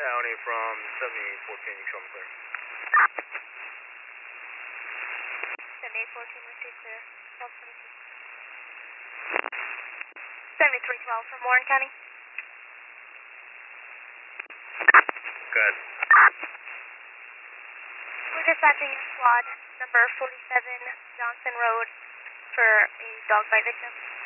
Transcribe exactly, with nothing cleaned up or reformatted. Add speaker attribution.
Speaker 1: County from seventy-eight fourteen, you show me clear.
Speaker 2: seventy-eight fourteen, received clear. seventy-three twelve from Warren County.
Speaker 1: Good.
Speaker 2: We're dispatching squad number forty-seven Johnson Road for a dog bite victim.